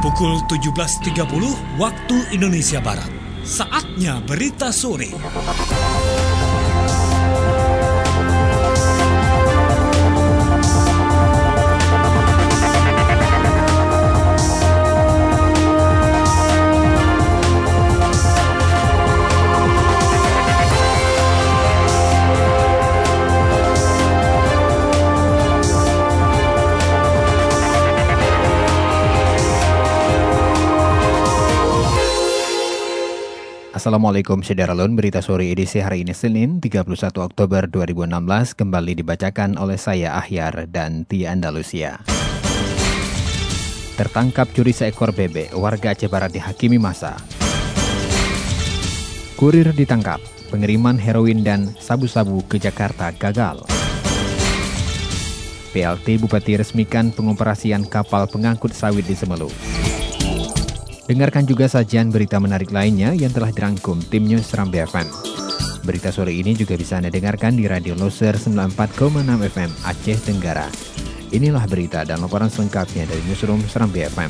Pukul 17.30 waktu Indonesia Barat. Saatnya berita sore. Assalamualaikum Syederalun, berita sore edisi hari ini Senin 31 Oktober 2016 kembali dibacakan oleh saya Ahyar dan Tia Andalusia. Tertangkap curi seekor bebek, warga Aceh Barat dihakimi massa. Kurir ditangkap, pengiriman heroin dan sabu-sabu ke Jakarta gagal. PLT Bupati resmikan pengoperasian kapal pengangkut sawit di Semelu. Dengarkan juga sajian berita menarik lainnya yang telah dirangkum tim News Serambi FM. Berita sore ini juga bisa Anda dengarkan di Radio Loser 94,6 FM Aceh Tenggara. Inilah berita dan laporan selengkapnya dari Newsroom Serambi FM.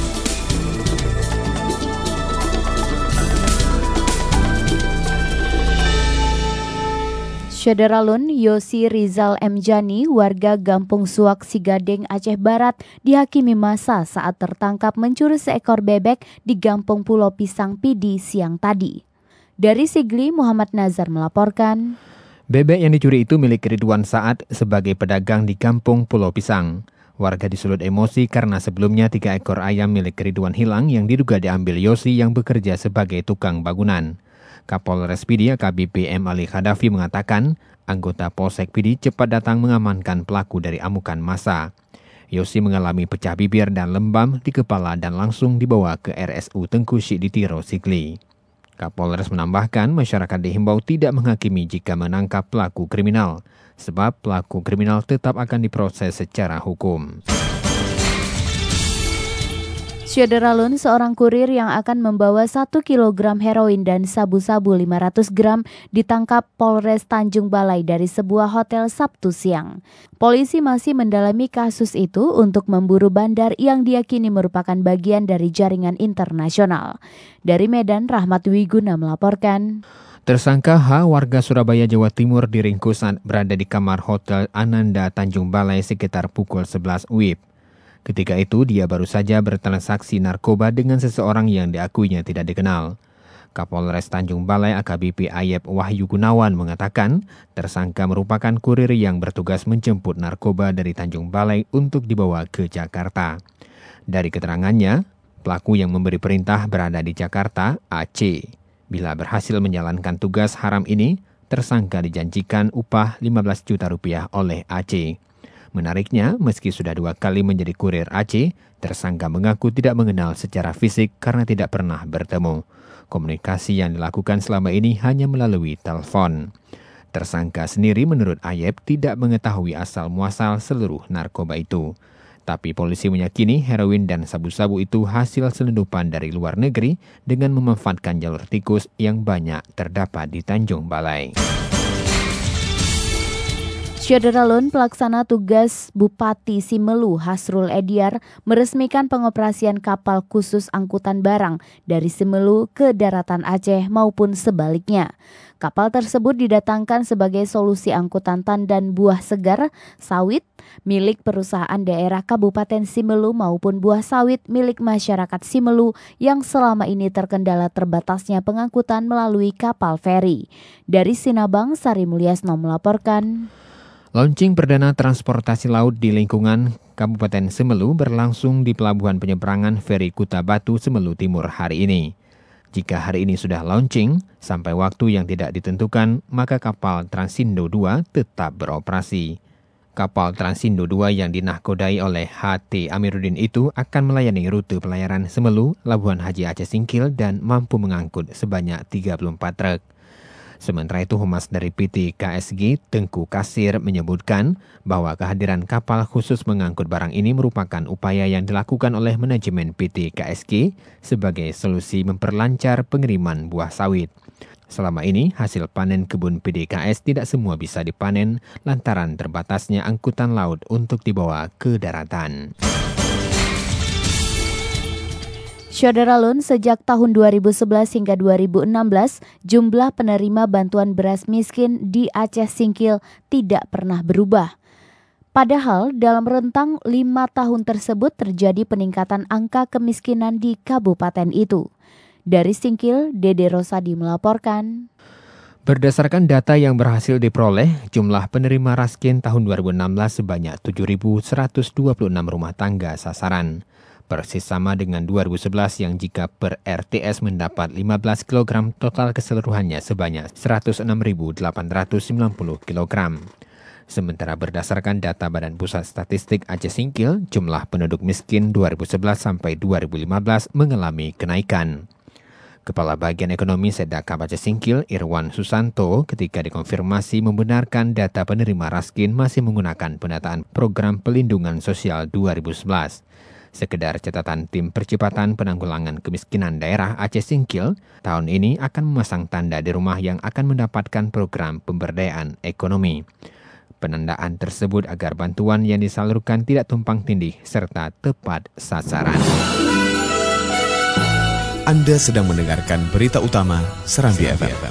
Syederalun Yosi Rizal M. Jani, warga Gampung Suak Sigadeng, Aceh Barat, dihakimi massa saat tertangkap mencuri seekor bebek di Gampung Pulau Pisang Pidi siang tadi. Dari Sigli, Muhammad Nazar melaporkan. Bebek yang dicuri itu milik Ridwan Saad sebagai pedagang di Kampung Pulau Pisang. Warga disulut emosi karena sebelumnya 3 ekor ayam milik Ridwan hilang yang diduga diambil Yosi yang bekerja sebagai tukang bangunan. Kapolres Pidi AKBP M. Ali Khadafi mengatakan, anggota Polsek Pidi cepat datang mengamankan pelaku dari amukan massa. Yosi mengalami pecah bibir dan lembam di kepala dan langsung dibawa ke RSU Tengku Syek di Tiro Sigli. Kapolres menambahkan, masyarakat dihimbau tidak menghakimi jika menangkap pelaku kriminal, sebab pelaku kriminal tetap akan diproses secara hukum. Syederalun, seorang kurir yang akan membawa 1 kg heroin dan sabu-sabu 500 gram ditangkap Polres Tanjung Balai dari sebuah hotel Sabtu siang. Polisi masih mendalami kasus itu untuk memburu bandar yang diyakini merupakan bagian dari jaringan internasional. Dari Medan, Rahmat Wiguna melaporkan. Tersangka H, warga Surabaya, Jawa Timur, diringkus saat berada di kamar Hotel Ananda Tanjung Balai sekitar pukul 11 WIB. Ketika itu, dia baru saja bertransaksi narkoba dengan seseorang yang diakuinya tidak dikenal. Kapolres Tanjung Balai AKBP Ayep Wahyu Gunawan mengatakan, tersangka merupakan kurir yang bertugas menjemput narkoba dari Tanjung Balai untuk dibawa ke Jakarta. Dari keterangannya, pelaku yang memberi perintah berada di Jakarta, Aceh. Bila berhasil menjalankan tugas haram ini, tersangka dijanjikan upah 15 juta rupiah oleh Aceh. Menariknya, meski sudah 2 kali menjadi kurir Aceh, tersangka mengaku tidak mengenal secara fisik karena tidak pernah bertemu. Komunikasi yang dilakukan selama ini hanya melalui telepon. Tersangka sendiri menurut Ayep tidak mengetahui asal-muasal seluruh narkoba itu. Tapi polisi meyakini heroin dan sabu-sabu itu hasil selundupan dari luar negeri dengan memanfaatkan jalur tikus yang banyak terdapat di Tanjung Balai. Syederalun, pelaksana tugas Bupati Simelu Hasrul Ediar meresmikan pengoperasian kapal khusus angkutan barang dari Simelu ke daratan Aceh maupun sebaliknya. Kapal tersebut didatangkan sebagai solusi angkutan tandan buah segar, sawit, milik perusahaan daerah Kabupaten Simelu maupun buah sawit milik masyarakat Simelu yang selama ini terkendala terbatasnya pengangkutan melalui kapal feri. Dari Sinabang, Sari Mulyasno melaporkan. Launching perdana transportasi laut di lingkungan Kabupaten Semelu berlangsung di Pelabuhan Penyeberangan Feri Kuta Batu, Semelu Timur hari ini. Jika hari ini sudah launching, sampai waktu yang tidak ditentukan, maka kapal Transindo 2 tetap beroperasi. Kapal Transindo 2 yang dinahkodai oleh HT Amiruddin itu akan melayani rute pelayaran Semelu, Labuhan Haji Aceh Singkil dan mampu mengangkut sebanyak 34 truk. Sementara itu, Humas dari PT KSG, Tengku Kasir, menyebutkan bahwa kehadiran kapal khusus mengangkut barang ini merupakan upaya yang dilakukan oleh manajemen PT KSG sebagai solusi memperlancar pengiriman buah sawit. Selama ini, hasil panen kebun PDKS tidak semua bisa dipanen lantaran terbatasnya angkutan laut untuk dibawa ke daratan. Syederalun, sejak tahun 2011 hingga 2016, jumlah penerima bantuan beras miskin di Aceh Singkil tidak pernah berubah. Padahal dalam rentang 5 tahun tersebut terjadi peningkatan angka kemiskinan di kabupaten itu. Dari Singkil, Dede Rosadi melaporkan. Berdasarkan data yang berhasil diperoleh, jumlah penerima raskin tahun 2016 sebanyak 7.126 rumah tangga sasaran. Persis sama dengan 2011 yang jika per RTS mendapat 15 kg, total keseluruhannya sebanyak 106.890 kg. Sementara berdasarkan data Badan Pusat Statistik Aceh Singkil, jumlah penduduk miskin 2011 sampai 2015 mengalami kenaikan. Kepala Bagian Ekonomi Sedakap Aceh Singkil, Irwan Susanto, ketika dikonfirmasi membenarkan data penerima raskin masih menggunakan pendataan Program Pelindungan Sosial 2011. Sekedar catatan Tim Percepatan Penanggulangan Kemiskinan Daerah Aceh Singkil, tahun ini akan memasang tanda di rumah yang akan mendapatkan program pemberdayaan ekonomi. Penandaan tersebut agar bantuan yang disalurkan tidak tumpang tindih serta tepat sasaran. Anda sedang mendengarkan berita utama Serambi FM.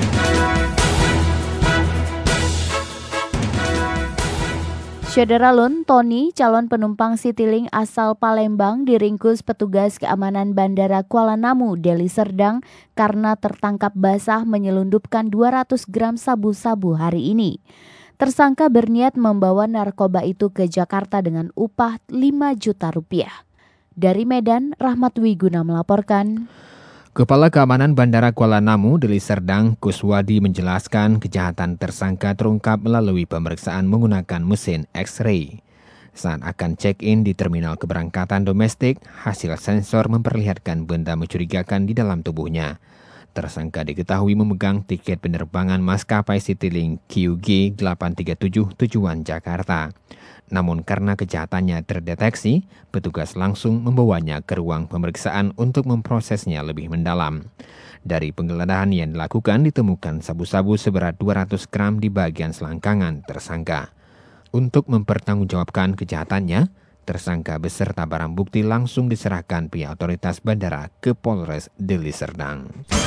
Syederalun, Tony, calon penumpang Citylink asal Palembang, diringkus petugas keamanan Bandara Kuala Namu, Deli Serdang karena tertangkap basah menyelundupkan 200 gram sabu-sabu hari ini. Tersangka berniat membawa narkoba itu ke Jakarta dengan upah 5 juta rupiah. Dari Medan, Rahmat Wiguna melaporkan. Kepala Keamanan Bandara Kuala Namu, Deli Serdang, Kuswadi menjelaskan kejahatan tersangka terungkap melalui pemeriksaan menggunakan mesin X-ray. Saat akan check-in di terminal keberangkatan domestik, hasil sensor memperlihatkan benda mencurigakan di dalam tubuhnya. Tersangka diketahui memegang tiket penerbangan maskapai Citylink QG 837 tujuan Jakarta. Namun karena kejahatannya terdeteksi, petugas langsung membawanya ke ruang pemeriksaan untuk memprosesnya lebih mendalam. Dari penggeledahan yang dilakukan ditemukan sabu-sabu seberat 200 gram di bagian selangkangan tersangka. Untuk mempertanggungjawabkan kejahatannya, tersangka beserta barang bukti langsung diserahkan pihak otoritas bandara ke Polres Deli Serdang.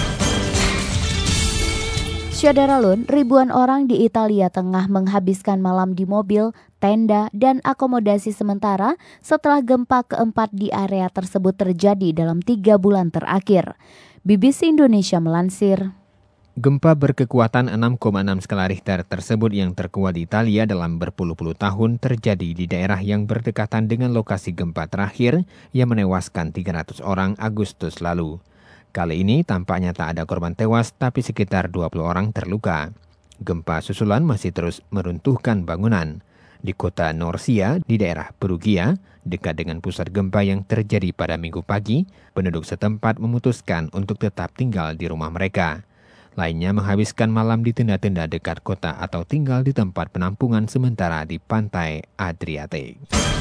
Syederalun, ribuan orang di Italia tengah menghabiskan malam di mobil, tenda, dan akomodasi sementara setelah gempa keempat di area tersebut terjadi dalam 3 bulan terakhir. BBC Indonesia melansir. Gempa berkekuatan 6,6 skala Richter tersebut yang terkuat di Italia dalam berpuluh-puluh tahun terjadi di daerah yang berdekatan dengan lokasi gempa terakhir yang menewaskan 300 orang Agustus lalu. Kali ini tampaknya tak ada korban tewas tapi sekitar 20 orang terluka. Gempa susulan masih terus meruntuhkan bangunan. Di kota Norcia, di daerah Perugia, dekat dengan pusat gempa yang terjadi pada Minggu pagi, penduduk setempat memutuskan untuk tetap tinggal di rumah mereka. Lainnya menghabiskan malam di tenda-tenda dekat kota atau tinggal di tempat penampungan sementara di pantai Adriatik.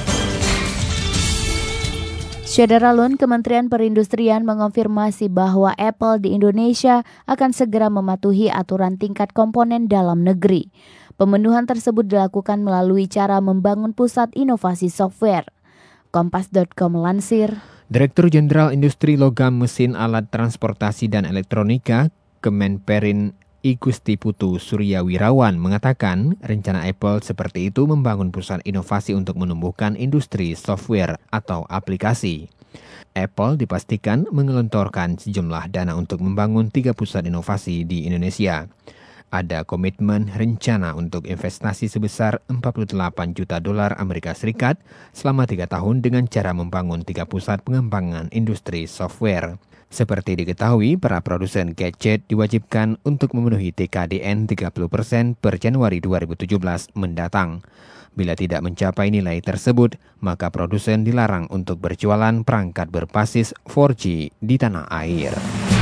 Syederalun, Kementerian Perindustrian mengonfirmasi bahwa Apple di Indonesia akan segera mematuhi aturan tingkat komponen dalam negeri. Pemenuhan tersebut dilakukan melalui cara membangun pusat inovasi software. Kompas.com melansir. Direktur Jenderal Industri Logam Mesin Alat Transportasi dan Elektronika, Kemenperin I Gusti Putu Suryawirawan mengatakan rencana Apple seperti itu membangun pusat inovasi untuk menumbuhkan industri software atau aplikasi. Apple dipastikan menggelontorkan sejumlah dana untuk membangun 3 pusat inovasi di Indonesia. Ada komitmen rencana untuk investasi sebesar 48 juta dolar Amerika Serikat selama 3 tahun dengan cara membangun 3 pusat pengembangan industri software. Seperti diketahui, para produsen gadget diwajibkan untuk memenuhi TKDN 30% per Januari 2017 mendatang. Bila tidak mencapai nilai tersebut, maka produsen dilarang untuk berjualan perangkat berbasis 4G di tanah air.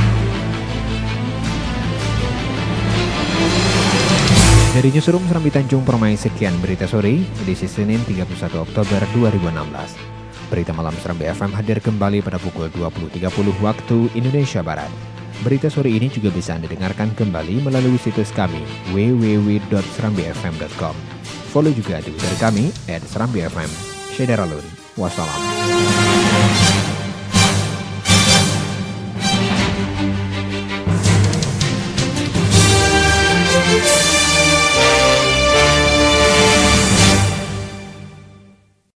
Dari Newsroom Serambi Tanjung Permai, sekian berita sore, edisi Senin 31 Oktober 2016. Berita Malam Serambi FM hadir kembali pada pukul 20.30 waktu Indonesia Barat. Berita sore ini juga bisa Anda dengarkan kembali melalui situs kami www.serambifm.com. Follow juga Twitter kami @serambifm. Syederalun. Wassalam.